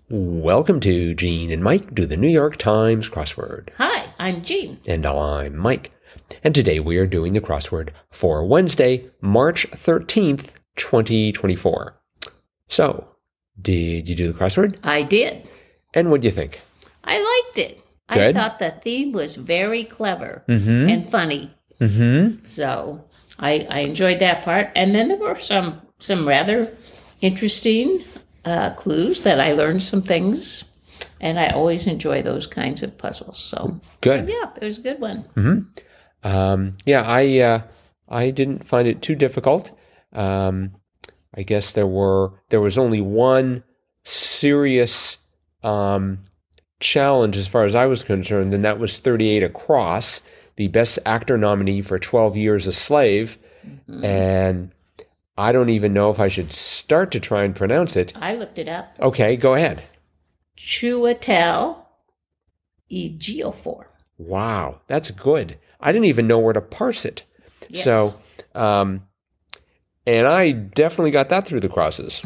Welcome to Gene and Mike do the New York Times crossword. Hi, I'm Jean. And I'm Mike. And today we are doing the crossword for Wednesday, March 13th, 2024. So, did you do the crossword? I did. And what do you think? I liked it. Good. I thought the theme was very clever Mm-hmm. and funny. Mm-hmm. So I enjoyed that part. And then there were some rather interesting clues that I learned some things. And I always enjoy those kinds of puzzles. So Good. yeah, it was a good one. Mm-hmm. I didn't find it too difficult. I guess there was only one serious challenge as far as I was concerned, and that was 38 Across, the Best Actor nominee for 12 Years a Slave. Mm-hmm. And I don't even know if I should start to try and pronounce it. I looked it up. Okay, go ahead. Chiwetel Ejiofor. Wow, that's good. I didn't even know where to parse it. Yes. So, and I definitely got that through the crosses.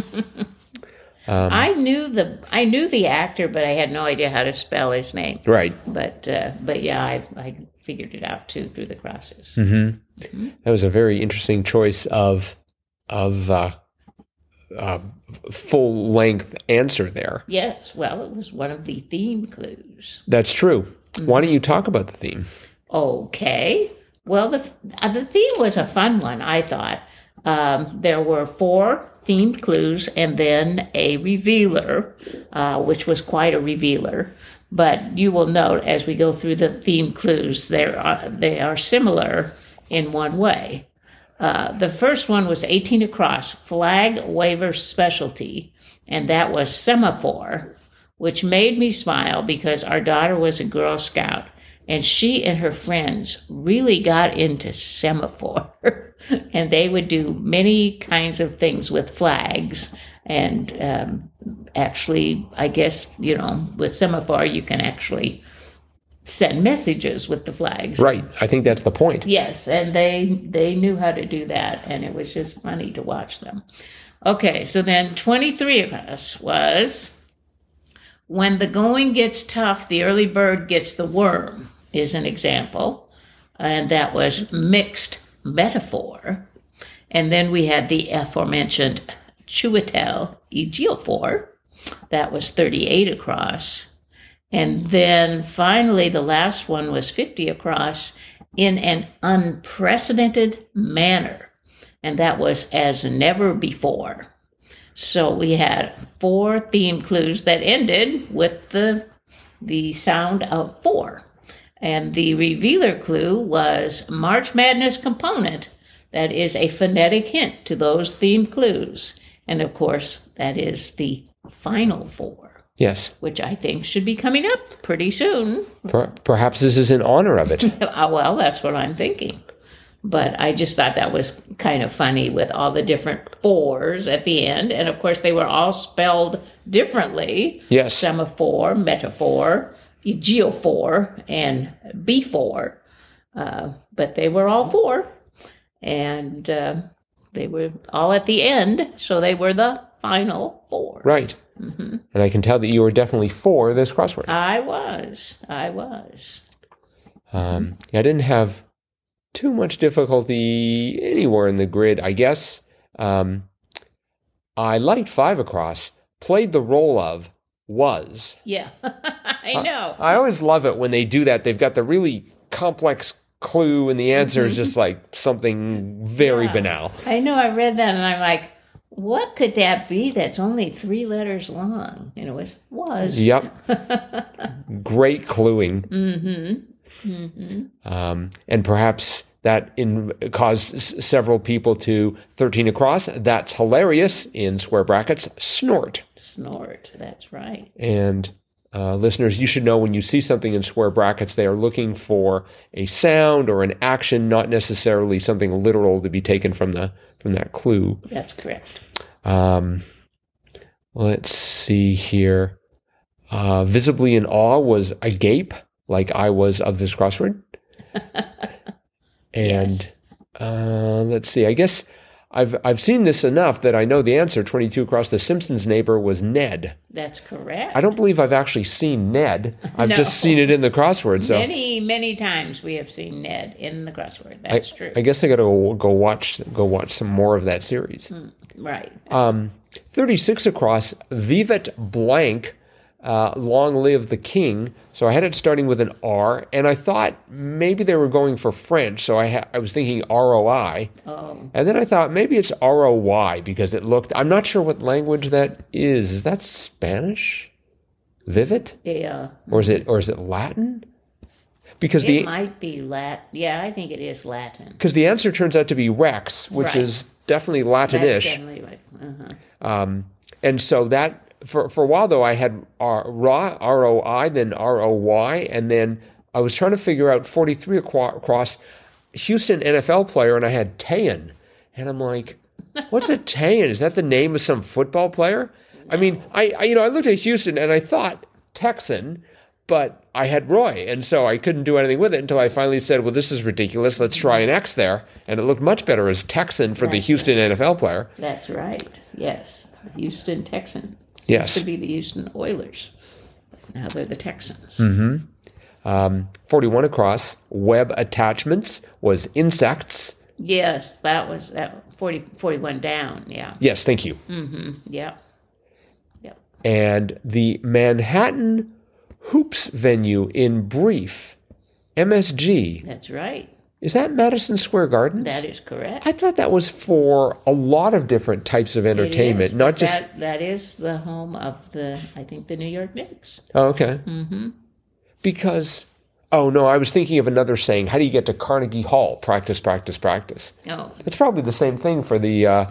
I knew the actor, but I had no idea how to spell his name. Right. But yeah, I figured it out too through the crosses. Mm-hmm. Mm-hmm. That was a very interesting choice of full length answer there. Yes. Well, it was one of the theme clues. That's true. Mm-hmm. Why don't you talk about the theme? Okay. Well, the theme was a fun one, I thought. There were 4 themed clues and then a revealer, which was quite a revealer. But you will note as we go through the themed clues, they are similar in one way. The first one was 18 Across, flag waver specialty, and that was semaphore, which made me smile because our daughter was a Girl Scout, and she and her friends really got into semaphore. And they would do many kinds of things with flags. And actually, I guess, with semaphore, you can actually send messages with the flags. Right. I think that's the point. Yes. And they knew how to do that. And it was just funny to watch them. Okay. So then 23 Across was when the going gets tough, the early bird gets the worm is an example. And that was mixed metaphor. And then we had the aforementioned Chiwetel Ejiofor. That was 38 Across. And then finally, the last one was 50 Across in an unprecedented manner. And that was as never before. So we had 4 theme clues that ended with the sound of 4. And the revealer clue was March Madness component. That is a phonetic hint to those theme clues. And of course, that is the final 4. Yes. Which I think should be coming up pretty soon. Perhaps this is in honor of it. Well, that's what I'm thinking. But I just thought that was kind of funny with all the different 4s at the end. And of course, they were all spelled differently. Yes. Semaphore, metaphor, Ejiofor, and B4. But they were all 4. And they were all at the end. So they were the final 4. Right. Mm-hmm. And I can tell that you were definitely for this crossword. I was. I didn't have too much difficulty anywhere in the grid, I guess. I liked 5 Across, played the role of was. Yeah, I know. I always love it when they do that. They've got the really complex clue and the answer is just like something very banal. I know, I read that and I'm like, what could that be that's only 3 letters long? And it was. Yep. Great cluing. Mm-hmm. Mm-hmm. And perhaps that caused several people to 13 Across. That's hilarious in square brackets. Snort. Snort. That's right. And listeners, you should know when you see something in square brackets, they are looking for a sound or an action, not necessarily something literal to be taken from that clue. That's correct. Let's see here. Visibly in awe was agape, like I was of this crossword. And yes. Let's see. I guess I've seen this enough that I know the answer. 22 across. The Simpsons' neighbor was Ned. That's correct. I don't believe I've actually seen Ned. I've No. just seen it in the crossword. So Many times we have seen Ned in the crossword. That's true. I guess I got to go watch some more of that series. Right. 36 across. Vivat blank. Long live the king. So I had it starting with an R, and I thought maybe they were going for French, so I was thinking ROI. Oh. And then I thought maybe it's ROY because it looked, I'm not sure what language that is. Is that Spanish? Vivat? Yeah. Or is it Latin? Because It might be Latin. Yeah, I think it is Latin. because the answer turns out to be Rex, which Right. is definitely That's Latinish. definitely right. And so that for a while though I had ROI, then ROY, and then I was trying to figure out 43 across Houston NFL player, and I had Tayan, and I'm like, what's a Tayan? Is that the name of some football player? I mean, I looked at Houston and I thought Texan, but I had Roy, and so I couldn't do anything with it until I finally said, well, this is ridiculous. Let's try an X there, and it looked much better as Texan for the Houston NFL player. That's right. Yes. The Houston Texans. Yes. Used to be the Houston Oilers. Now they're the Texans. 41 across. Web attachments was insects. Yes, that was 41 down. Yeah. Yes, thank you. Yeah. Yeah. And the Manhattan Hoops venue in brief, MSG. That's right. Is that Madison Square Gardens? That is correct. I thought that was for a lot of different types of entertainment, It is, not but just. that is the home of the New York Knicks. Oh, okay. Because, oh no, I was thinking of another saying. How do you get to Carnegie Hall? Practice, practice, practice. Oh, It's probably the same thing for the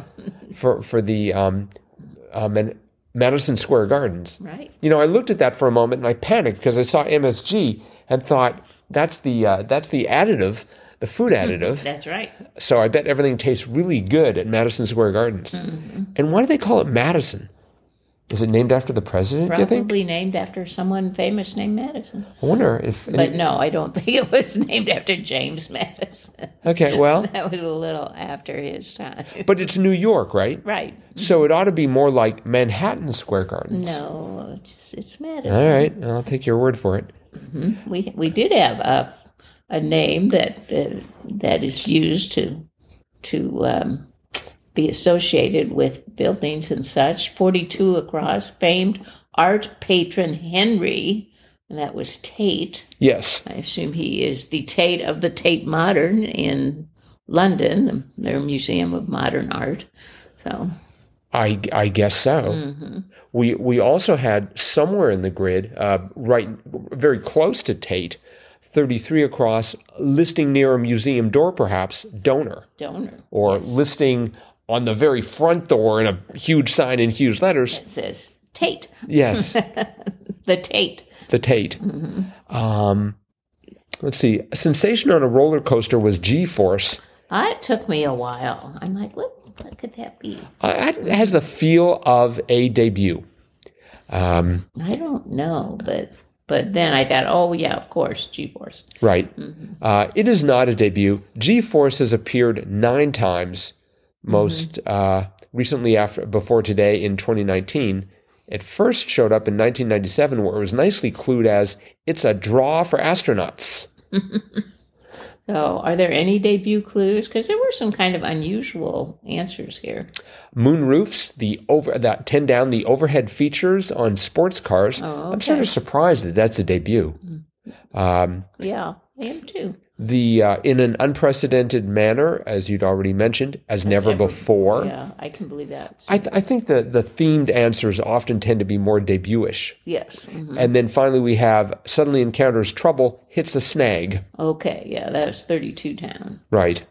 Madison Square Gardens. right. You know, I looked at that for a moment and I panicked because I saw MSG and thought that's the additive, the food additive. That's right. So I bet everything tastes really good at Madison Square Gardens. And why do they call it Madison? Is it named after the president, do you think? Probably named after someone famous named Madison. I wonder if... But no, I don't think it was named after James Madison. Okay, well, That was a little after his time. but it's New York, right? Right. So it ought to be more like Manhattan Square Gardens. No, it's Madison. All right, I'll take your word for it. We did have a name that is used to be associated with buildings and such. 42 across, famed art patron Henry, and that was Tate. Yes. I assume he is the Tate of the Tate Modern in London, their Museum of Modern Art. So I guess so. We also had somewhere in the grid, right, very close to Tate, 33 across, listing near a museum door, perhaps, donor, or yes. listing on the very front door in a huge sign in huge letters. It says Tate. Yes, The Tate. the Tate. Let's see. A sensation on a roller coaster was G-Force. It took me a while. I'm like, what could that be? It has the feel of a debut. I don't know, but then I thought, oh yeah, of course, G-Force. Right. It is not a debut. G-Force has appeared 9 times, most recently before today in 2019. It first showed up in 1997, where it was nicely clued as, it's a draw for astronauts. So are there any debut clues? Because there were some kind of unusual answers here. Moon roofs, that 10 down, the overhead features on sports cars. Oh, okay. I'm sort of surprised that that's a debut. Yeah, I am too. In an unprecedented manner, as you'd already mentioned, as never before. Yeah, I can believe that. I think the themed answers often tend to be more debut-ish. Yes. And then finally we have suddenly encounters trouble, hits a snag. Okay, yeah, that was 32 down. Right.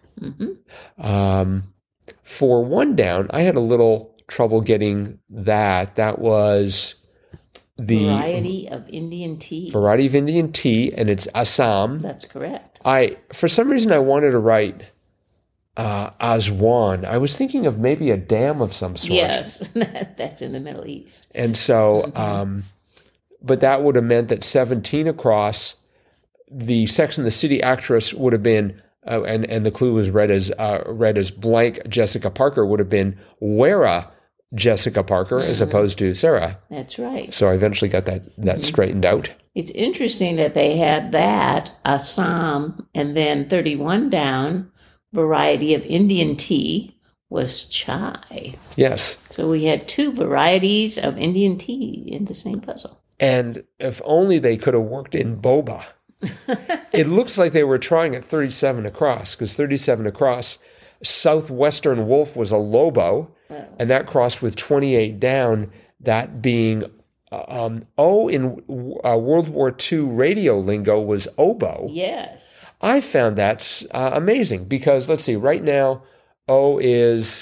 For 1 down, I had a little trouble getting that. That was the Variety of Indian tea. variety of Indian tea, and it's Assam. That's correct. For some reason, I wanted to write Aswan. I was thinking of maybe a dam of some sort. Yes, that's in the Middle East. And so, but that would have meant that 17 across, the Sex and the City actress would have been and the clue was read as blank Jessica Parker, would have been Wera Jessica Parker as opposed to Sarah. That's right. So I eventually got that straightened out. It's interesting that they had that, Assam, and then 31 down, variety of Indian tea was chai. Yes. So we had 2 varieties of Indian tea in the same puzzle. And if only they could have worked in boba. It looks like they were trying at 37 across, because 37 across, Southwestern Wolf was a Lobo, and that crossed with 28 down, that being O in World War II radio lingo was oboe. Yes. I found that's amazing because, let's see, right now, O is,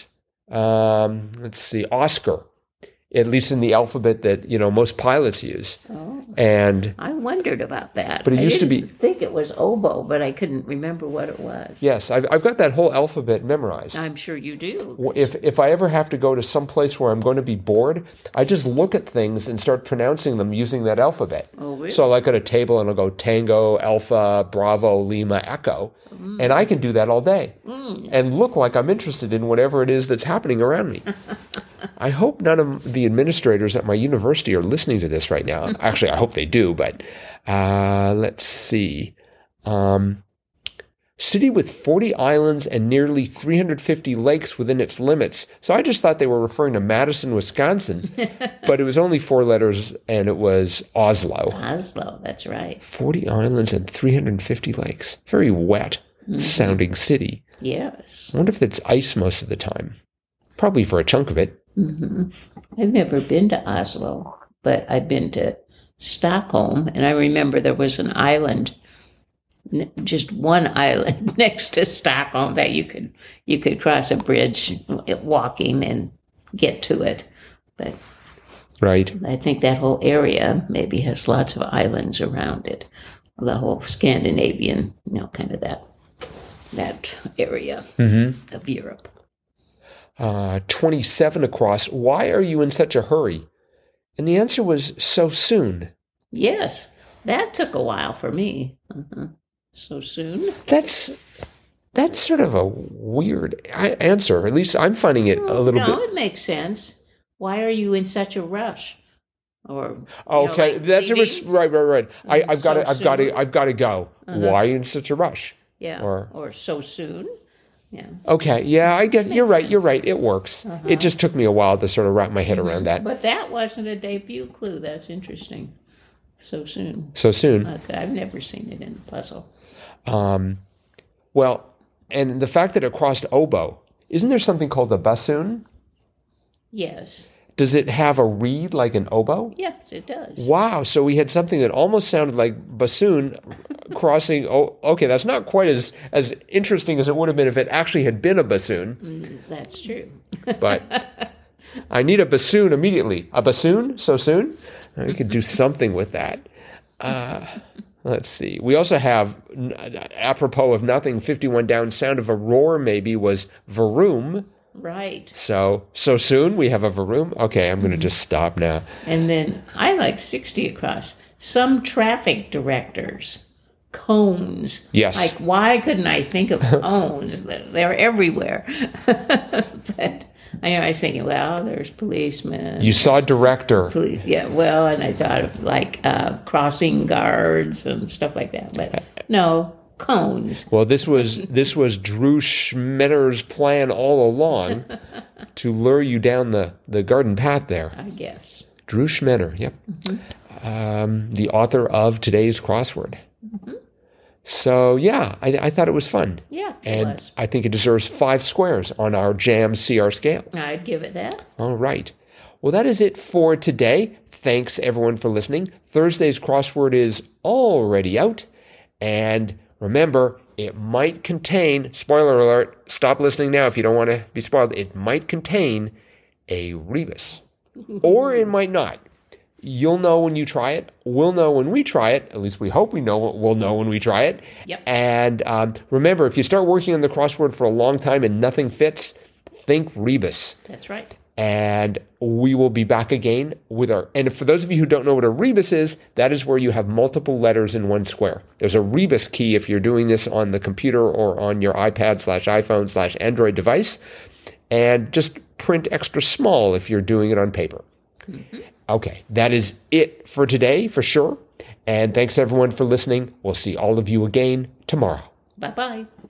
Oscar, at least in the alphabet that, most pilots use. Oh. And I wondered about that. But it used to be. I didn't think it was oboe, but I couldn't remember what it was. Yes, I've got that whole alphabet memorized. I'm sure you do. If I ever have to go to some place where I'm going to be bored, I just look at things and start pronouncing them using that alphabet. Oh, really? So I look at a table and I'll go Tango, Alpha, Bravo, Lima, Echo. And I can do that all day and look like I'm interested in whatever it is that's happening around me. I hope none of the administrators at my university are listening to this right now. Actually, I hope they do, but let's see. City with 40 islands and nearly 350 lakes within its limits. So I just thought they were referring to Madison, Wisconsin, but it was only 4 letters and it was Oslo. Oslo, that's right. 40 islands and 350 lakes. Very wet sounding city. Yes. I wonder if it's ice most of the time. Probably for a chunk of it. I've never been to Oslo, but I've been to Stockholm, and I remember there was an island, just one island next to Stockholm that you could cross a bridge walking and get to it. But right. I think that whole area maybe has lots of islands around it. The whole Scandinavian, kind of that area of Europe. 27 across. Why are you in such a hurry? And the answer was so soon. Yes, that took a while for me. So soon? That's sort of a weird answer. At least I'm finding it a little bit. No, it makes sense. Why are you in such a rush? Or okay, that's right. I've got to go. Why are you in such a rush? Yeah, or so soon. Yeah. Okay. Yeah, I guess you're right. You're right. It works. It just took me a while to sort of wrap my head around that. But that wasn't a debut clue. That's interesting. So soon. So soon. Okay, I've never seen it in the puzzle. Well, and the fact that it crossed oboe, isn't there something called a bassoon? Yes. Does it have a reed like an oboe? Yes, it does. Wow. So we had something that almost sounded like bassoon crossing. Oh, okay. That's not quite as interesting as it would have been if it actually had been a bassoon. That's true. But I need a bassoon immediately. A bassoon? So soon? We could do something with that. Let's see. We also have, apropos of nothing, 51 down, sound of a roar maybe was varoom. Right. So soon we have a varoom? Okay, I'm going to just stop now. And then I like 60 across. Some traffic directors, cones. Yes. Like, why couldn't I think of cones? They're everywhere. But I was thinking, well, there's policemen. You saw director. And I thought of like crossing guards and stuff like that. But no. Cones. Well, this was Drew Schmetter's plan all along to lure you down the garden path there. I guess. Drew Schmetter, yep. The author of today's crossword. So, yeah, I thought it was fun. Yeah, and it was. I think it deserves 5 squares on our Jam CR scale. I'd give it that. All right. Well, that is it for today. Thanks, everyone, for listening. Thursday's crossword is already out. And remember, it might contain, spoiler alert, stop listening now if you don't want to be spoiled, it might contain a rebus. Or it might not. You'll know when you try it. We'll know when we try it. At least we hope we'll know when we try it. Yep. And remember, if you start working on the crossword for a long time and nothing fits, think rebus. That's right. And we will be back again with and for those of you who don't know what a rebus is, that is where you have multiple letters in one square. There's a rebus key if you're doing this on the computer or on your iPad/iPhone/Android device, and just print extra small if you're doing it on paper. Mm-hmm. Okay, that is it for today for sure. And thanks everyone for listening. We'll see all of you again tomorrow. Bye-bye.